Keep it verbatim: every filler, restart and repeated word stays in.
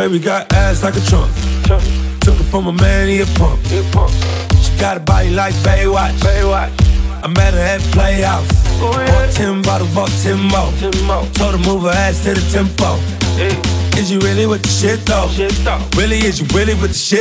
Baby got ass like a trunk. Took it from a man, he a pump. She got a body like Baywatch. I met her at Playhouse. Bought ten bottles, bought ten more. Told her move her ass to the tempo. Is you really with the shit though? Really, is you really with the shit